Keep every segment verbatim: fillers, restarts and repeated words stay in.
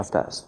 رفته است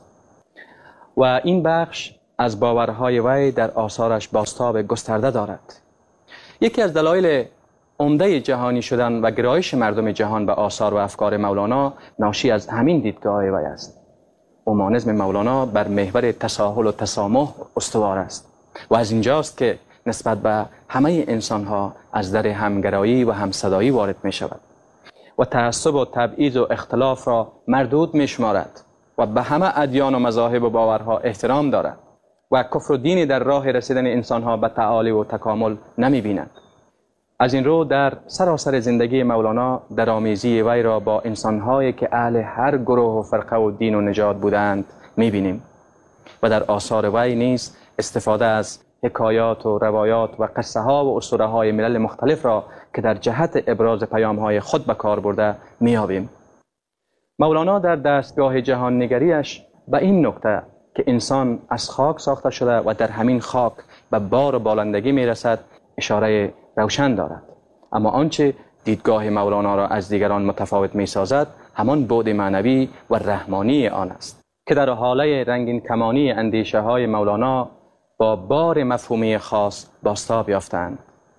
و این بخش از باورهای وی در آثارش بازتاب گسترده دارد. یکی از دلایل عمده جهانی شدن و گرایش مردم جهان به آثار و افکار مولانا ناشی از همین دیدگاه وی است. اومانیسم مولانا بر محور تساهل و تسامح استوار است و از اینجاست که نسبت به همه انسانها از در همگرایی و همصدایی وارد می شود و تعصب و تبعیض و اختلاف را مردود می شمارد و به همه ادیان و مذاهب و باورها احترام دارد و کفر و دینی در راه رسیدن انسانها به تعالی و تکامل نمی بیند. از این رو در سراسر زندگی مولانا درآمیزی وی را با انسانهایی که اهل هر گروه و فرقه و دین و نژاد بودند می بینیم و در آثار وی نیز استفاده از حکایات و روایات و قصه ها و اسطوره های ملل مختلف را که در جهت ابراز پیام های خود به کار برده می یابیم. مولانا در دستگاه جهان نگریش به این نکته که انسان از خاک ساخته شده و در همین خاک به بار و بالندگی می رسد اشاره روشن دارد. اما آنچه دیدگاه مولانا را از دیگران متفاوت می سازد همان بعد معنوی و رحمانی آن است که در حاله رنگین کمانی اندیشه های مولانا با بار مفهومی خاص بازتاب یافتند.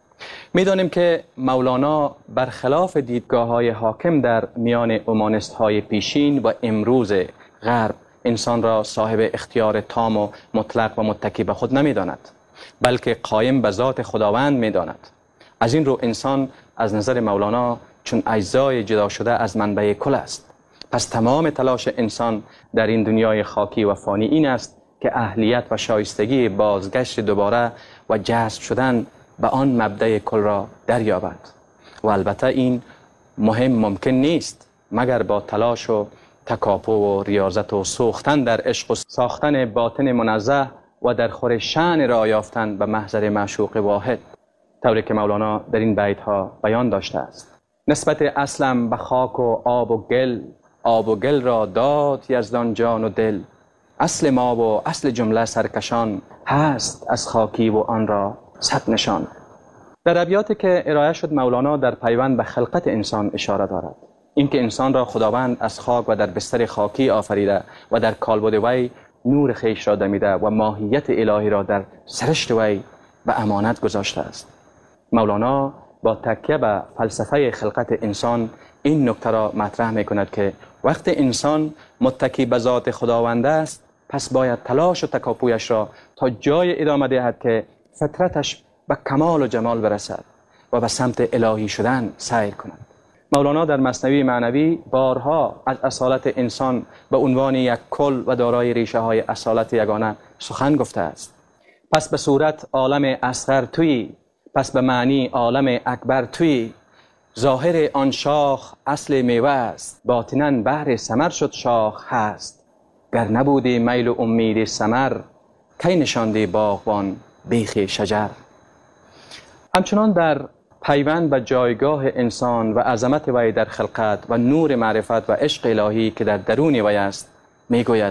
می دانیم که مولانا برخلاف دیدگاه های حاکم در میان اومانیست های پیشین و امروز غرب انسان را صاحب اختیار تام و مطلق و متکی به خود نمی داند، بلکه قایم به ذات خداوند می داند. از این رو انسان از نظر مولانا چون اجزای جدا شده از منبع کل است. پس تمام تلاش انسان در این دنیای خاکی و فانی این است که اهلیت و شایستگی بازگشت دوباره و جذب شدن به آن مبدأ کل را دریابد و البته این مهم ممکن نیست مگر با تلاش و تکاپو و ریاضت و سوختن در عشق و ساختن باطن منزه و در خور شأن را یافتن به محضر معشوق واحد، طوری که مولانا در این بیت ها بیان داشته است. نسبت اصلم به خاک و آب و گل، آب و گل را داد یزدان جان و دل، اصل ما و اصل جمله سرکشان، هست از خاکی و آن را صد نشان. در ابیاتی که ارائه شد مولانا در پیوند به خلقت انسان اشاره دارد، اینکه انسان را خداوند از خاک و در بستر خاکی آفریده و در کالبد وی نور خیش را دمیده و ماهیت الهی را در سرشت وی به امانت گذاشته است. مولانا با تکیه به فلسفه خلقت انسان این نکته را مطرح می کند که وقت انسان متکی به ذات خداوند است، پس باید تلاش و تکاپویش را تا جای ادامه دهد که فطرتش به کمال و جمال برسد و به سمت الهی شدن سیر کند. مولانا در مثنوی معنوی بارها از اصالت انسان به عنوان یک کل و دارای ریشه های اصالت یگانه سخن گفته است. پس به صورت عالم اصغر توی، پس به معنی عالم اکبر توی، ظاهر آن شاخ اصل میوه است، باطناً بهر ثمر شد شاخ هست. گر نبودی میل و امید ثمر، کی نشاندی باغبان بیخ شجر. همچنان در پیوند به جایگاه انسان و عظمت وی در خلقت و نور معرفت و عشق الهی که در درون وی است میگوید: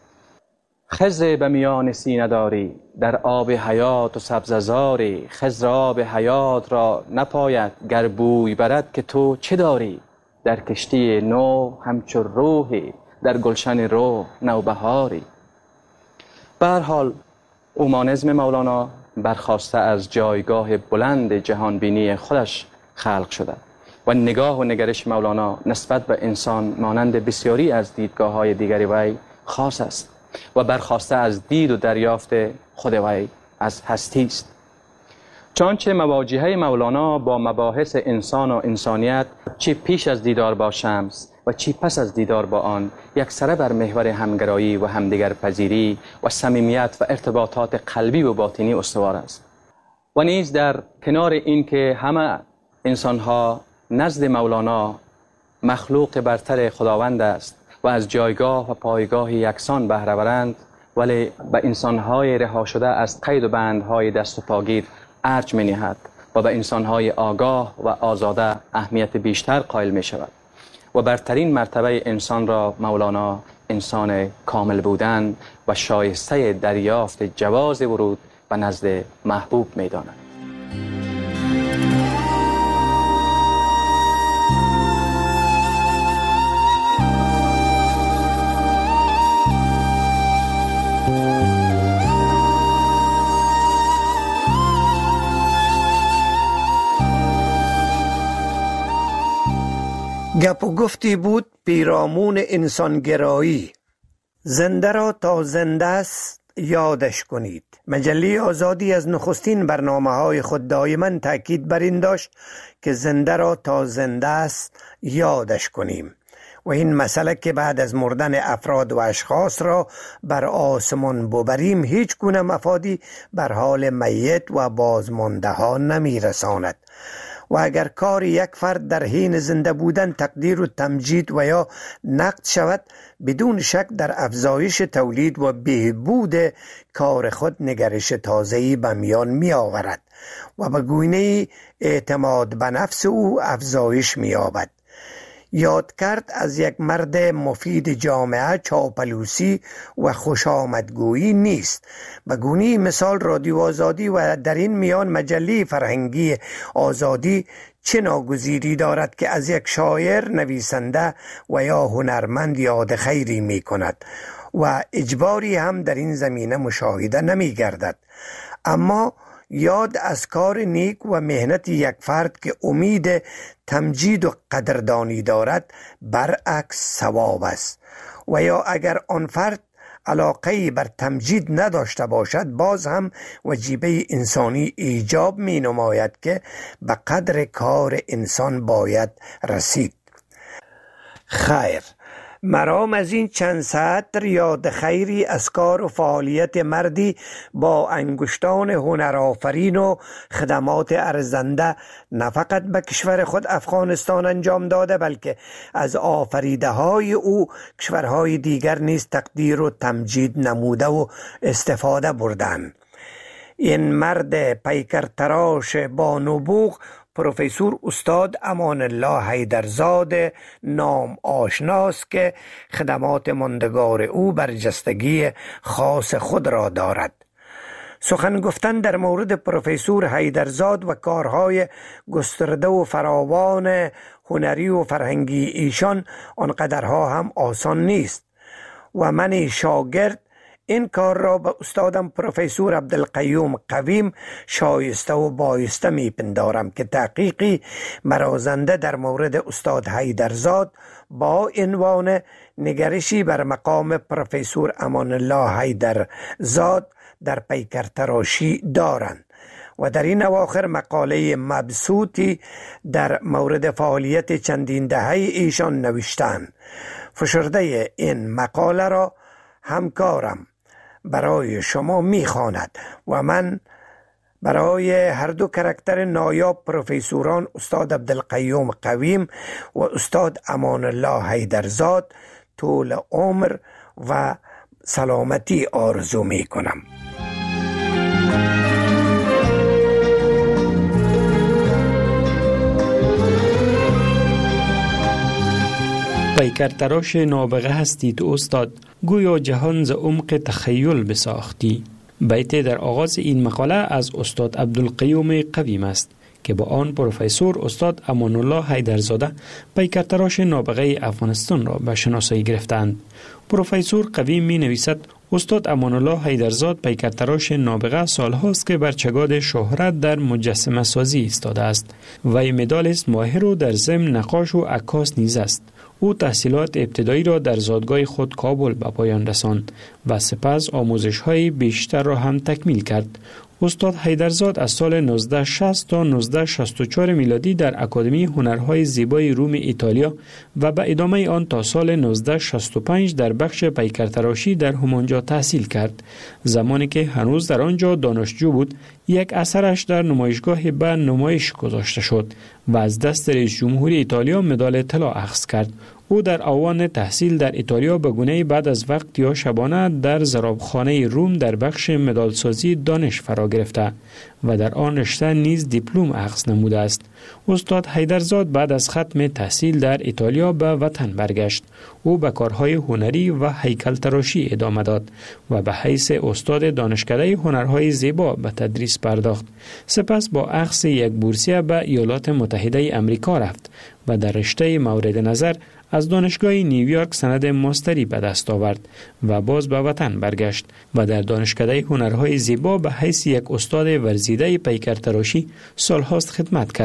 خضر به میان سینه داری، در آب حیات و سبززاری، خضر آب حیات را نپاید گر بوی برد که تو چه داری. در کشتی نو همچو روحی، در گلشن روح نوبهاری. به هر حال اومانیسم مولانا برخواسته از جایگاه بلند جهانبینی خودش خلق شده و نگاه و نگرش مولانا نسبت به انسان مانند بسیاری از دیدگاه های دیگری وی خاص است و برخواسته از دید و دریافت خود وی از هستی است. چنانچه مواجهه مولانا با مباحث انسان و انسانیت چی پیش از دیدار با شمس و چی پس از دیدار با آن یکسره بر محور همگرایی و همدیگر پذیری و صمیمیت و ارتباطات قلبی و باطنی استوار است. و نیز در کنار این که همه انسانها نزد مولانا مخلوق برتر خداوند است و از جایگاه و پایگاه یکسان بهره برند، ولی به انسانهای رها شده از قید و بندهای دست و پاگیر ارج می نهد و به انسانهای آگاه و آزاده اهمیت بیشتر قائل می شود و برترین مرتبه انسان را مولانا انسان کامل بودن و شایسته دریافت جواز ورود به نزد محبوب می داند. گپ و گفتی بود پیرامون انسانگرایی. زنده را تا زنده است یادش کنید. مجله آزادی از نخستین برنامه‌های خود دائما تاکید بر این داشت که زنده را تا زنده است یادش کنیم و این مسئله که بعد از مردن افراد و اشخاص را بر آسمان ببریم هیچ گونه مفادی بر حال میت و بازمانده ها نمی رساند و اگر کار یک فرد در حین زنده بودن تقدیر و تمجید و یا نقد شود بدون شک در افزایش تولید و بهبود کار خود نگرش تازه‌ای به میان می آورد و به گونه اعتماد به نفس او افزایش می یابد. یاد کرد از یک مرد مفید جامعه چاپلوسی و خوش آمدگویی نیست. به گونه مثال رادیو آزادی و در این میان مجله فرهنگی آزادی چه ناگزیری دارد که از یک شاعر، نویسنده و یا هنرمند یاد خیری می کند و اجباری هم در این زمینه مشاهده نمی گردد. اما یاد از کار نیک و مهنت یک فرد که امید تمجید و قدردانی دارد برعکس ثواب است و یا اگر آن فرد علاقه بر تمجید نداشته باشد باز هم وجیبه انسانی ایجاب می نماید که به قدر کار انسان باید رسید. خیر، مرام از این چند سطر یاد خیری از کار و فعالیت مردی با انگشتان هنرآفرین و خدمات ارزنده نه فقط به کشور خود افغانستان انجام داده بلکه از آفریده های او کشورهای دیگر نیز تقدیر و تمجید نموده و استفاده بردند. این مرد پیکر تراش با نبوغ پروفسور استاد امان الله حیدرزاد نام آشناست که خدمات ماندگار او برجستگی خاص خود را دارد. سخن گفتن در مورد پروفسور حیدرزاد و کارهای گسترده و فراوان هنری و فرهنگی ایشان آنقدرها هم آسان نیست و من شاگرد این کار را به استادم پروفسور عبدالقیوم قویم شایسته و بایسته می پندارم که تحقیقی مرازنده در مورد استاد حیدرزاد با عنوان نگرشی بر مقام پروفسور امان الله حیدرزاد در پیکر تراشی دارند و در این اواخر مقاله مبسوطی در مورد فعالیت چندین دهه ایشان نوشتند. فشرده این مقاله را همکارم برای شما میخواند و من برای هر دو کرکتر نایاب پروفسوران استاد عبدالقیوم قویم و استاد امان الله حیدرزاد طول عمر و سلامتی آرزو می کنم. پیکر تراش نابغه هستید استاد، گویا جهان ز عمق تخیل بساختی. بیت در آغاز این مقاله از استاد عبدالقیوم قویم است که با آن پروفسور استاد امان الله حیدرزاده پیکر تراش نابغه افغانستان را به شناسایی گرفتند. پروفسور قویم می نویسد استاد امان الله حیدرزاد پیکر تراش نابغه سالهاست که بر چگاد شهرت در مجسمه سازی ایستاده است. وی مدال است ماهر و در ضمن نقاش و عکاس نیز است. او تحصیلات ابتدایی را در زادگاه خود کابل به پایان رساند و سپس آموزش‌های بیشتر را هم تکمیل کرد. استاد حیدرزاد از سال نوزده شصت تا نوزده شصت و چهار میلادی در اکادمی هنرهای زیبای روم ایتالیا و به ادامه آن تا سال نوزده شصت و پنج در بخش پیکر تراشی در همانجا تحصیل کرد. زمانی که هنوز در آنجا دانشجو بود، یک اثرش در نمایشگاه به نمایش گذاشته شد و از دست رئیس جمهوری ایتالیا مدال طلا اخذ کرد. او در آوان تحصیل در ایتالیا به گونه‌ای بعد از وقت یا شبانه در زرابخانه روم در بخش مدالسازی دانش فرا گرفته و در آن رشته نیز دیپلم اخذ نموده است. استاد حیدرزاد بعد از ختم تحصیل در ایتالیا به وطن برگشت. او به کارهای هنری و هیکل تراشی ادامه داد و به حیث استاد دانشکده هنرهای زیبا به تدریس پرداخت. سپس با اخذ یک بورسیه به ایالات متحده امریکا رفت و در رشته مورد نظر از دانشگاه نیویورک سند ماستری به دست آورد و باز به وطن برگشت و در دانشکده هنرهای زیبا به حیث یک استاد ورزیده پیکر تراشی سالهاست خدمت کرد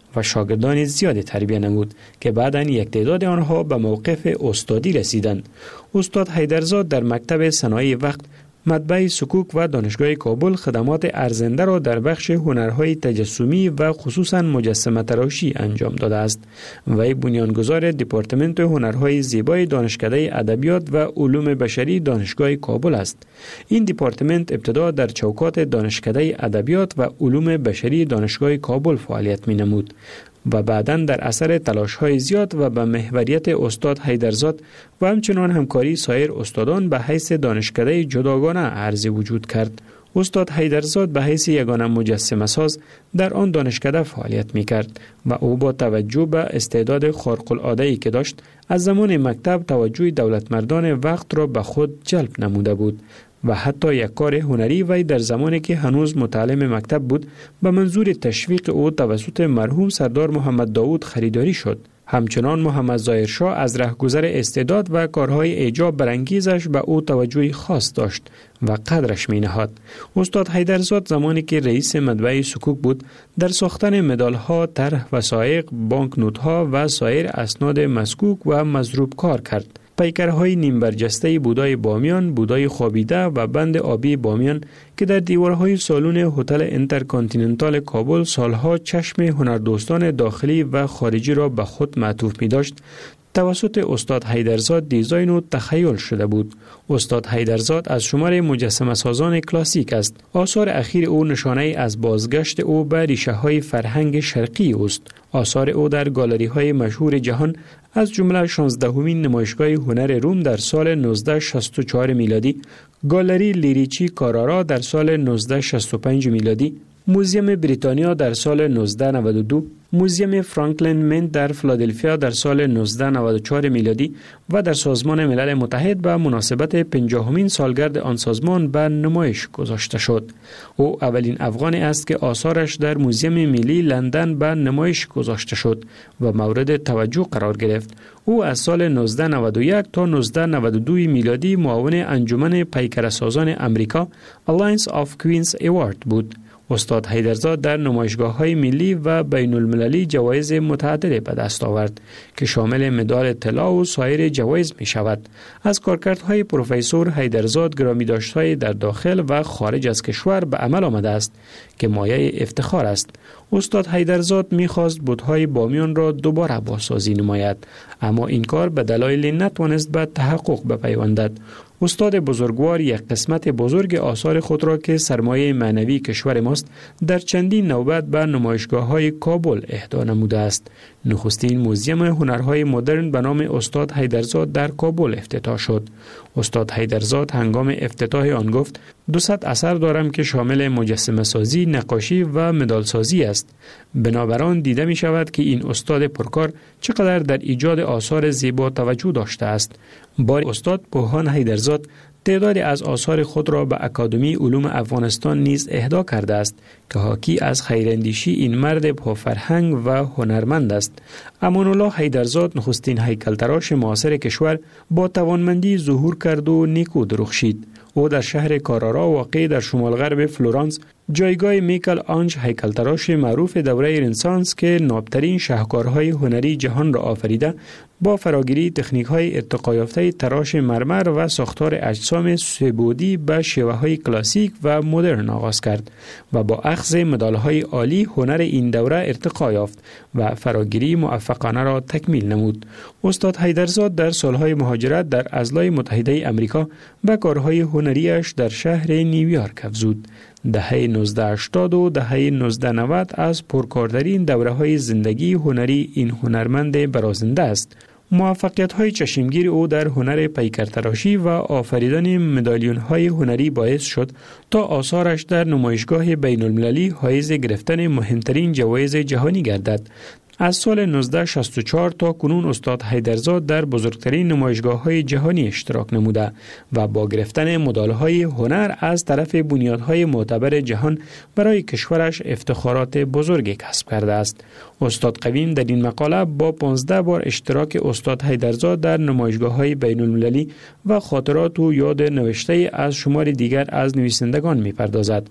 و شاگردان زیادی تربیت نمود که بعداً یک تعداد آنها به موقف استادی رسیدند. استاد حیدرزاد در مکتب صنایع وقت، مطبع سکوک و دانشگاه کابل خدمات ارزنده را در بخش هنرهای تجسمی و خصوصاً مجسمه تراشی انجام داده است. وی بنیانگذار دپارتمنت هنرهای زیبای دانشکده ادبیات و علوم بشری دانشگاه کابل است. این دپارتمنت ابتدا در چوکات دانشکده ادبیات و علوم بشری دانشگاه کابل فعالیت می نمود و بعداً در اثر تلاش‌های زیاد و به محوریت استاد حیدرزاد و همچنان همکاری سایر استادان به حیث دانشکده جداگانه عرض وجود کرد. استاد حیدرزاد به حیث یگانه مجسمه ساز در آن دانشکده فعالیت می کرد و او با توجه به استعداد خارق العاده‌ای که داشت از زمان مکتب توجه دولتمردان وقت را به خود جلب نموده بود و حتی یک کار هنری وی در زمانی که هنوز متعلم مکتب بود به منظور تشویق او توسط مرحوم سردار محمد داود خریداری شد. همچنان محمد ظاهرشاه از رهگذر استعداد و کارهای اعجاب برانگیزش به او توجه خاص داشت و قدرش می نهاد. استاد حیدرزاد زمانی که رئیس مطبع سکوک بود در ساختن مدالها، طرح وثایق، بانک نوت‌ها و سایر اسناد مسکوک و مضروب کار کرد. پیکرهای نیم برجسته بودای بامیان، بودای خوابیده و بند آبی بامیان که در دیوارهای سالن هتل انترکانتیننتال کابل سالها چشم هنردوستان داخلی و خارجی را به خود معطوف می داشت، توسط استاد حیدرزاد دیزاین و تخیل شده بود. استاد حیدرزاد از شمار مجسمه سازان کلاسیک است. آثار اخیر او نشانه از بازگشت او به ریشه های فرهنگ شرقی است. آثار او در گالری های مشهور جهان از جمله شانزدهمین نمایشگاه هنر روم در سال نوزده صد و شصت و چهار میلادی، گالری لیریچی کارارا در سال نوزده صد و شصت و پنج میلادی، موزیم بریتانیا در سال نوزده صد و نود و دو، موزیم فرانکلین منت در فیلادلفیا در سال نوزده صد و نود و چهار میلادی و در سازمان ملل متحد به مناسبت پنجاهمین سالگرد آن سازمان به نمایش گذاشته شد. او اولین افغانی است که آثارش در موزیم ملی لندن به نمایش گذاشته شد و مورد توجه قرار گرفت. او از سال نوزده صد و نود و یک تا نوزده صد و نود و دو میلادی معاون انجمن پیکرسازان امریکا Alliance of Queens Award بود. استاد حیدرزاد در نمایشگاه‌های ملی و بین المللی جوایز متعدد به دست آورد که شامل مدال طلا و سایر جوایز می شود. از کارکردهای پروفسور حیدرزاد گرامی‌داشت‌های در داخل و خارج از کشور به عمل آمده است که مایه افتخار است. استاد حیدرزاد می‌خواست بت‌های بامیان را دوباره بازسازی نماید، اما این کار به دلایل نتوانست به تحقق بپیوندد. استاد بزرگوار یک قسمت بزرگ آثار خود را که سرمایه معنوی کشور ماست در چندین نوبت به نمایشگاه‌های کابل اهدا نموده است. نخستین موزیم هنرهای مدرن به نام استاد حیدرزاد در کابل افتتاح شد. استاد حیدرزاد هنگام افتتاح آن گفت: دوصد اثر دارم که شامل مجسمه سازی، نقاشی و مدال سازی است. بنابراین دیده می شود که این استاد پرکار چقدر در ایجاد آثار زیبا توجه داشته است. بار استاد پوهان حیدرزاد تعدادی از آثار خود را به اکادمی علوم افغانستان نیز اهدا کرده است که حاکی از خیراندیشی این مرد پرفرهنگ و هنرمند است. امان الله حیدرزاد نخستین هیکلتراش معاصر کشور با توانمندی ظهور کرد و نیکو درخشید. او در شهر کارارا واقع در شمال غرب فلورانس جایگاه میکل آنج هیکلتراش معروف دوره رنسانس که نابترین شاهکارهای هنری جهان را آفریده با فراگیری تکنیک‌های ارتقا یافته تراش مرمر و ساختار اجسام سه‌بعدی به شیوه‌های کلاسیک و مدرن آغاز کرد و با اخذ مدال‌های عالی هنر این دوره ارتقا یافت و فراگیری موفقانه را تکمیل نمود. استاد حیدرزاد در سالهای مهاجرت در ایالات متحده آمریکا به کارهای هنریش در شهر نیویورک افزود. دهه نوزده هشتاد و دهه نوزده نود از پرکارترین دوره‌های زندگی هنری این هنرمند برازنده است. موفقیت‌های چشمگیر او در هنر پیکرتراشی و آفریدن مدالیون‌های هنری باعث شد تا آثارش در نمایشگاه بین المللی حائز گرفتن مهمترین جوایز جهانی گردد. از سال نوزده صد و شصت و چهار تا کنون استاد حیدرزاد در بزرگترین نمایشگاه‌های جهانی اشتراک نموده و با گرفتن مدال‌های هنر از طرف بنیادهای معتبر جهان برای کشورش افتخارات بزرگی کسب کرده است. استاد قویم در این مقاله با پانزده بار اشتراک استاد حیدرزاد در نمایشگاه‌های بین المللی و خاطرات و یاد نوشته از شمار دیگر از نویسندگان می‌پردازد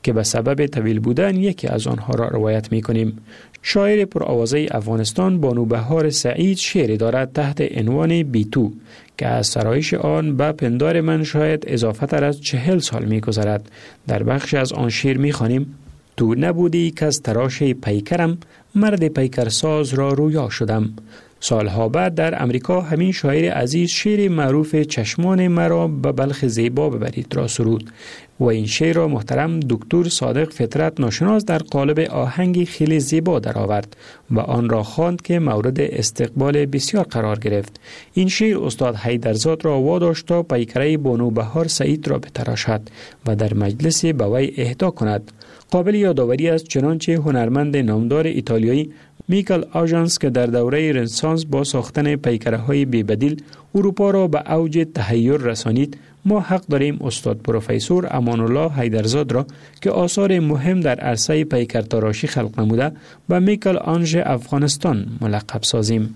که به سبب طویل بودن یکی از آنها را روایت می کنیم. شاعر پرآوازه افغانستان بانو بهار سعید شعری دارد تحت عنوان بی تو که از سرایش آن به پندار من شاید اضافه تر از چهل سال می گذرد. در بخش از آن شعر می خوانیم: تو نبودی که از تراش پیکرم، مرد پیکرساز را رویا شدم. سالها بعد در امریکا همین شاعر عزیز شعر معروف چشمان مرا به بلخ زیبا ببرید را سرود و این شعر را محترم دکتر صادق فطرت ناشناس در قالب آهنگی خیلی زیبا درآورد و آن را خواند که مورد استقبال بسیار قرار گرفت. این شعر استاد حیدرزاد را واداشت تا پیکره بانو بهار سعید را بتراشد و در مجلس به وی اهدا کند. قابل یادآوری است چنانچه هنرمند نامدار ایتالیایی میکل آژانس که در دوره رنسانس با ساختن پیکره‌های بی‌بدیل اروپا را به اوج تحیر رسانید، ما حق داریم استاد پروفسور امان الله حیدرزاد را که آثار مهم در عرصه پیکرتراشی خلق نموده به میکل آنژ افغانستان ملقب سازیم.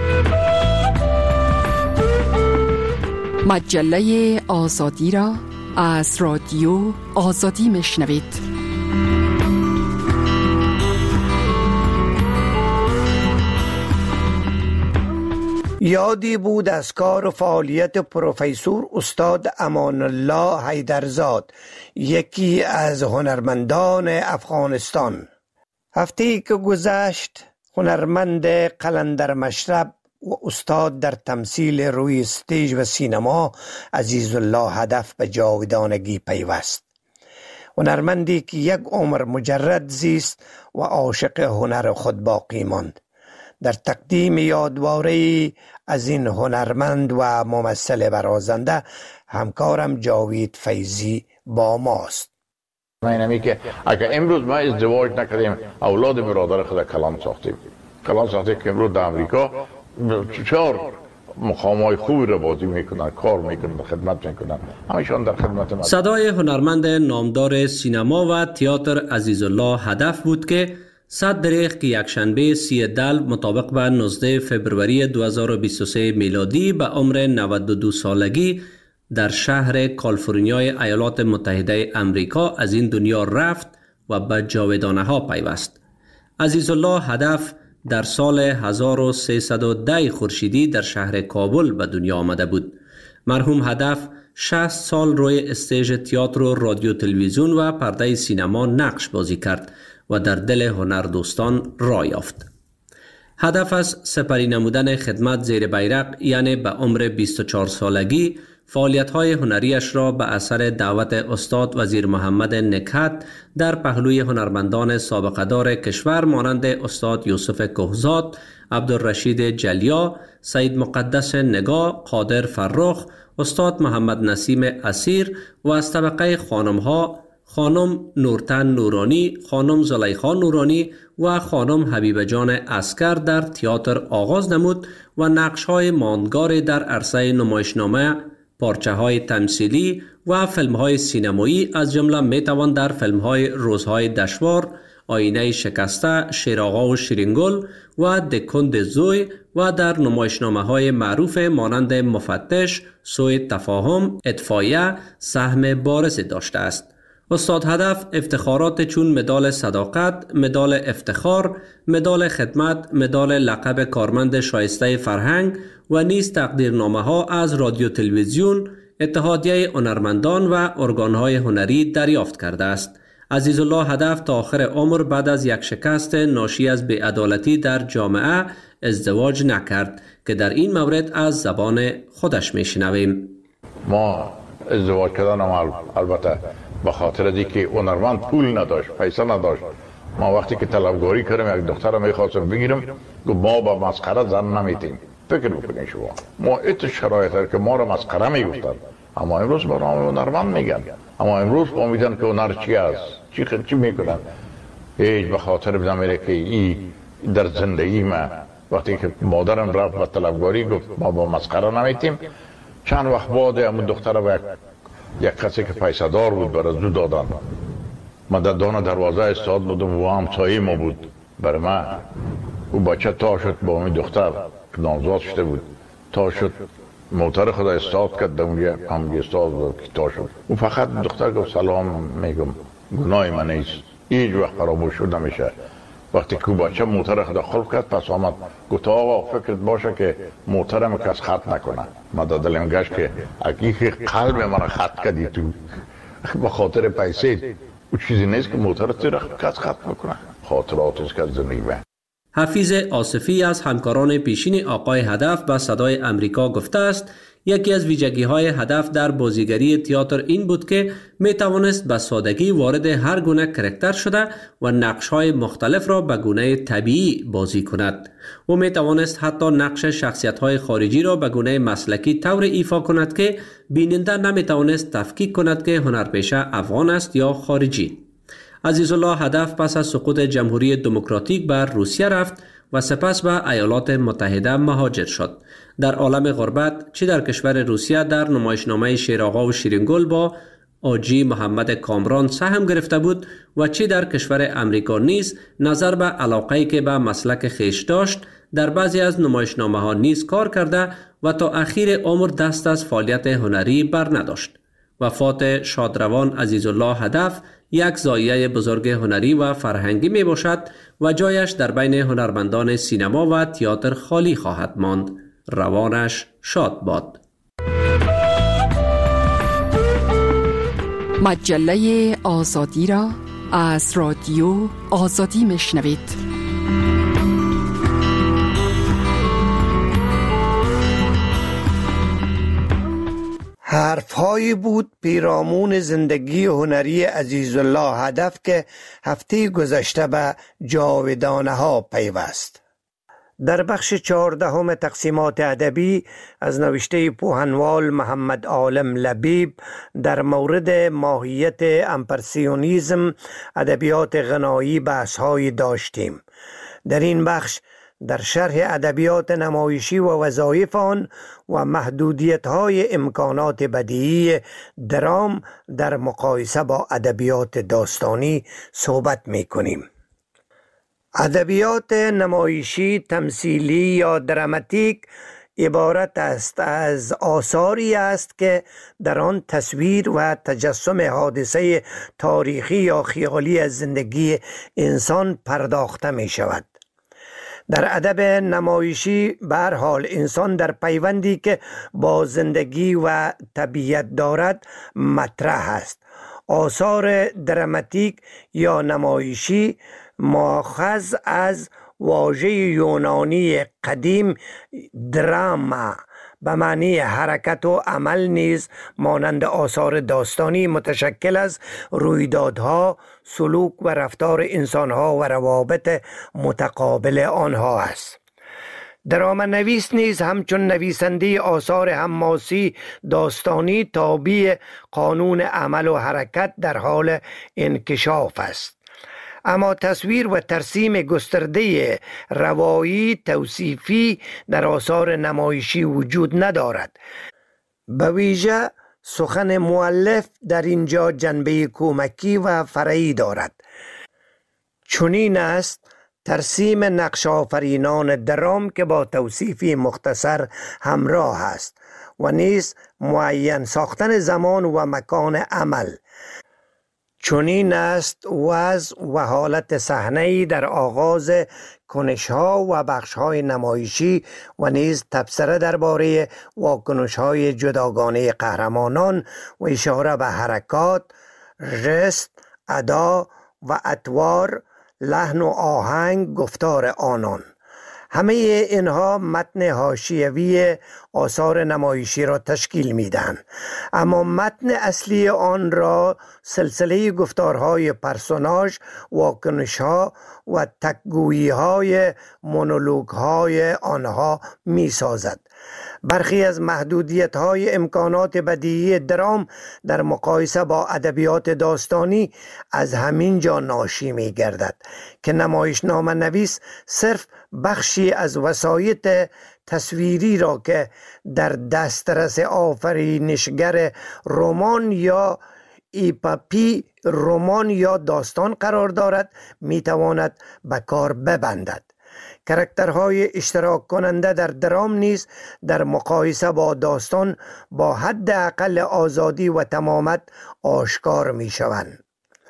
مجله آزادی را از رادیو آزادی میشنوید. یادی بود از کار و فعالیت پروفسور استاد امان الله حیدرزاد، یکی از هنرمندان افغانستان. هفته‌ای که گذشت هنرمند قلندر مشرب و استاد در تمثیل روی استیج و سینما عزیز الله هدف به جاودانگی پیوست. هنرمندی که یک عمر مجرد زیست و عاشق هنر خود باقی ماند. در تقدیم یادواری از این هنرمند و ممثل برازنده همکارم جاوید فیضی با ماست. من اینمی که اگر امروز ما ازدواج نکردیم اولاد برادر خود کلان ساختیم کلان ساختیم که امروز در امریکا چهار مقامای خوبی را بازی میکنن، کار میکنن، خدمت میکنن، همیشان در خدمت ما. صدای هنرمند نامدار سینما و تئاتر عزیز الله هدف بود که صد دریغ که یک شنبه سی دل مطابق به نوزده فبروری دو هزار و بیست و سه میلادی به عمر نود و دو سالگی در شهر کالیفرنیای ایالات متحده امریکا از این دنیا رفت و به جاودانه ها پیوست. عزیز الله هدف در سال هزار و سیصد و ده خورشیدی در شهر کابل به دنیا آمده بود. مرحوم هدف شصت سال روی استیج تئاتر و رادیو تلویزیون و پرده سینما نقش بازی کرد و در دل هنردوستان راه یافت. هدف از سپری نمودن خدمت زیر بیرق یعنی به عمر بیست و چهار سالگی فعالیت‌های هنریش را به اثر دعوت استاد وزیر محمد نکهت در پهلوی هنرمندان سابقه دار کشور مانند استاد یوسف کهزاد، عبدالرشید جلیا، سید مقدس نگاه، قادر فرخ، استاد محمد نسیم اسیر و از طبقه خانم‌ها خانم نورتن نورانی، خانم زلیخا نورانی و خانم حبیبه جان عسکر در تئاتر آغاز نمود و نقش‌های ماندگار در عرصه نمایشنامه، پارچه‌های تمثیلی و فیلم‌های سینمایی از جمله می‌توان در فیلم‌های روزهای دشوار، آینه شکسته، شیرآقا و شیرینگل و دکند زوی و در نمایشنامه‌های معروف مانند مفتش، سوی تفاهم، اطفایه سهم بارزی داشته است. استاد هدف افتخارات چون مدال صداقت، مدال افتخار، مدال خدمت، مدال لقب کارمند شایسته فرهنگ و نیز تقدیرنامه ها از رادیو تلویزیون، اتحادیه هنرمندان و ارگانهای هنری دریافت کرده است. عزیز الله هدف تا آخر عمر بعد از یک شکست ناشی از بی‌عدالتی در جامعه ازدواج نکرد که در این مورد از زبان خودش میشنویم. ما ازدواج کردن هم البته به خاطر دی که هنرمند پول نداشت، پیسه نداشت. ما وقتی که طلبکاری کردم یک دختر میخواستم بگیرم، گفت ما با مسخره زن نمیتیم. فکر بکنید شما ما ایت شرایط هست که ما را مسخره میگفتن، اما امروز با نام هنرمند میگن. اما امروز فهمیدن که هنر چی است، چی چی میکنن. هیچ به خاطر نمیره که این در زندگی ما وقتی که مادرم رفت به طلبکاری گفت ما با مسخره نمیتیم. چند وقت بعد همون دختر با یک کسی که پیسه دار بود برای زو دادن. من در دان دروازه استاد بودم و همسایه ما بود. برای من او بچه تا شد با اون دختر که نامزاد شده بود، تا شد موتر خدا استاد کرد، اونجا هم استاد بود که تا شد. او فقط دختر گفت سلام میگم گناه من نیست، هیچ وقت فراموش شد نمیشه. وقتی که بچه موتر خدا خلق کرد پس آمد گفت آقا فکرت باشه که موترم کس خط نکنه. من در دلم گشت که اگه قلب من خط کردی تو به خاطر پیسه، او چیزی نیست که موتر تو کس خط نکنه. خاطرات است که زندگی من. حفیظ آصفی از همکاران پیشین آقای هدف به صدای امریکا گفته است یکی از ویژگی های هدف در بازیگری تئاتر این بود که می توانست به سادگی وارد هر گونه کرکتر شده و نقش های مختلف را به گونه طبیعی بازی کند. و می توانست حتی نقش شخصیت های خارجی را به گونه مسلکی طور ایفا کند که بیننده نمی توانست تفکیک کند که هنرپیشه افغان است یا خارجی. عزیزالله هدف پس از سقوط جمهوری دموکراتیک بر روسیه رفت و سپس به ایالات متحده مهاجر شد. در عالم غربت چه در کشور روسیه در نمایشنامه شیرآقا و شیرینگل با آجی محمد کامران سهم گرفته بود و چه در کشور امریکا نیز نظر به علاقه‌ای که به مسلک خیش داشت در بعضی از نمایشنامه ها نیز کار کرده و تا اخیر عمر دست از فعالیت هنری بر نداشت. وفات شادروان عزیزالله هدف یک ضایعه بزرگ هنری و فرهنگی می باشد و جایش در بین هنرمندان سینما و تئاتر خالی خواهد ماند. روانش شاد باد. مجله آزادی را از رادیو آزادی میشنوید. حرفهایی بود پیرامون زندگی هنری عزیزالله هدف که هفته گذشته به جاودانه ها پیوست. در بخش چهاردهم تقسیمات ادبی از نوشته پوهنوال محمد عالم لبیب در مورد ماهیت امپرسیونیزم ادبیات غنایی بحث‌هایی داشتیم. در این بخش در شرح ادبیات نمایشی و وظایف آن و محدودیت‌های امکانات بدیهی درام در مقایسه با ادبیات داستانی صحبت می‌کنیم. ادبیات نمایشی، تمثیلی یا دراماتیک عبارت است از آثاری است که در آن تصویر و تجسم حادثه تاریخی یا خیالی از زندگی انسان پرداخته می شود. در ادب نمایشی به هر حال انسان در پیوندی که با زندگی و طبیعت دارد مطرح است. آثار دراماتیک یا نمایشی ماخذ از واژه یونانی قدیم دراما به معنی حرکت و عمل نیز مانند آثار داستانی متشکل از رویدادها، سلوک و رفتار انسانها و روابط متقابل آنها است. دراما نویس نیز همچون نویسنده آثار حماسی داستانی تابع قانون عمل و حرکت در حال انکشاف است. اما تصویر و ترسیم گسترده روایی توصیفی در آثار نمایشی وجود ندارد. به ویژه سخن مؤلف در اینجا جنبه کمکی و فرعی دارد. چنین است ترسیم نقش آفرینان درام که با توصیفی مختصر همراه است و نیز معین ساختن زمان و مکان عمل. چنین است وضع و حالت صحنه‌ای در آغاز کنش‌ها و بخش‌های نمایشی و نیز تبصره درباره واکنش‌های جداگانه قهرمانان و اشاره به حرکات، ژست، ادا و اطوار، لحن و آهنگ گفتار آنان. همه اینها متن حاشیوی آثار نمایشی را تشکیل میدن، اما متن اصلی آن را سلسله گفتارهای پرسوناژ، واکنش‌ها و تکگویی‌های مونولوگ‌های آنها میسازد. برخی از محدودیت‌های امکانات بدیهی درام در مقایسه با ادبیات داستانی از همین جا ناشی می‌گردد که نمایشنامه نویس صرف بخشی از وسایط تصویری را که در دسترس آفرینشگر رمان یا ایپاپی رمان یا داستان قرار دارد میتواند به کار ببندد. کرکترهای اشتراک کننده در درام نیز در مقایسه با داستان با حد اقل آزادی و تمامت آشکار می شوند.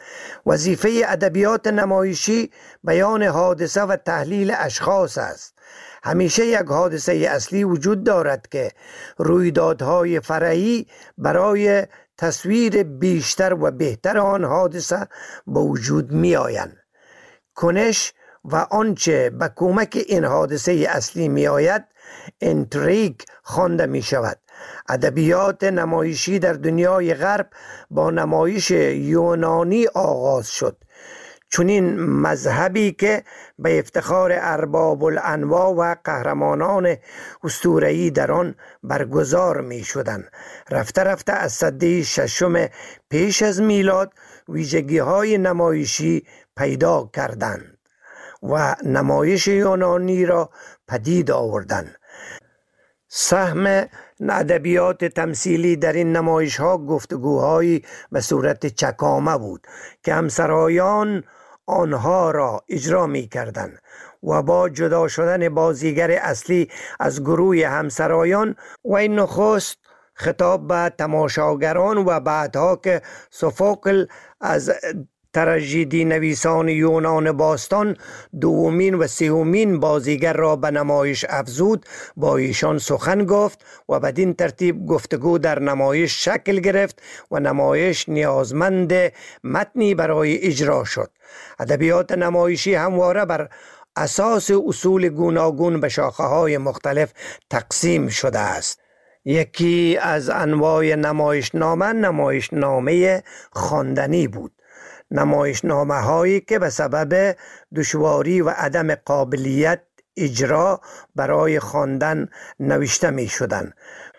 وظیفه ادبیات نمایشی بیان حادثه و تحلیل اشخاص است. همیشه یک حادثه اصلی وجود دارد که رویدادهای فرعی برای تصویر بیشتر و بهتر آن حادثه به وجود می آیند. کنش و آنچه به کمک این حادثه اصلی می آید انتریگ خوانده می شود. ادبیات نمایشی در دنیای غرب با نمایش یونانی آغاز شد، چنین مذهبی که به افتخار ارباب الانواع و قهرمانان اسطوره‌ای در آن برگزار می شدند. رفته رفته از سده ششم پیش از میلاد ویژگی های نمایشی پیدا کردند و نمایش یونانی را پدید آوردند. سهم ادبیات تمثیلی در این نمایش ها گفتگوهایی به صورت چکامه بود که همسرایان آنها را اجرا می کردند و با جدا شدن بازیگر اصلی از گروه همسرایان و این نخست خطاب به تماشاگران و بعدها که سوفوکل از تراژدی نویسان یونان باستان دومین و سومین بازیگر را به نمایش افزود، با ایشان سخن گفت و بدین ترتیب گفتگو در نمایش شکل گرفت و نمایش نیازمند متنی برای اجرا شد. ادبیات نمایشی همواره بر اساس اصول گوناگون به شاخه‌های مختلف تقسیم شده است. یکی از انواع نمایشنامه نمایشنامه خواندنی بود. نمایشنامه هایی که به سبب دشواری و عدم قابلیت اجرا برای خواندن نوشته می شدند.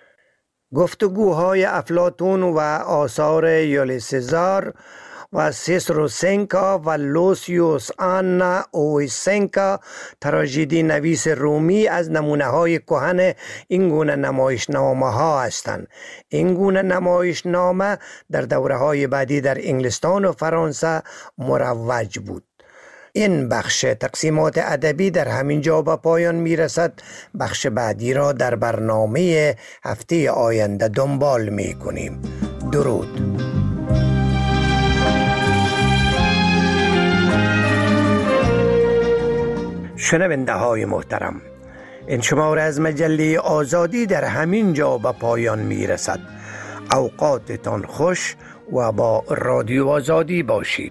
گفتگوهای افلاطون و آثار یولیوس سزار و سیسرو سنکا و لوسیوس آنا اویسنکا تراژدی نویس رومی از نمونه های کهن این گونه نمایشنامه ها هستند. این گونه نمایشنامه در دوره های بعدی در انگلستان و فرانسه مروج بود. این بخش تقسیمات ادبی در همین جا به پایان می رسد. بخش بعدی را در برنامه هفته آینده دنبال می کنیم. درود. شنونده های محترم، این شماره از مجله آزادی در همین جا به پایان می رسد. اوقاتتان خوش و با رادیو آزادی باشید.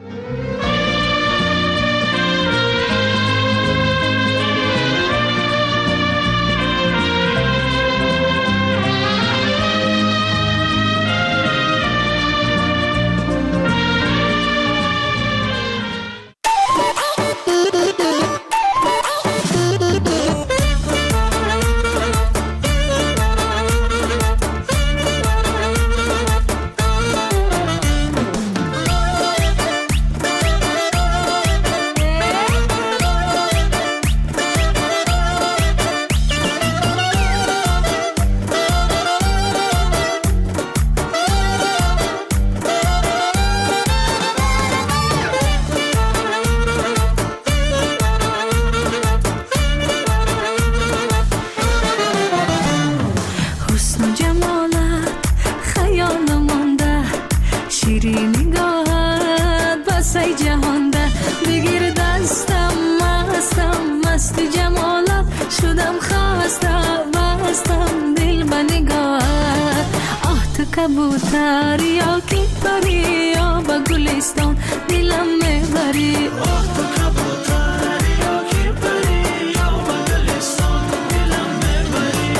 کبوتر یا کی بری یا با گلستان دلم میبری. آه تو کبوتر یا کی بری یا با گلستان دلم میبری.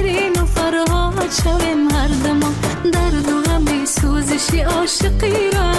عاشقی را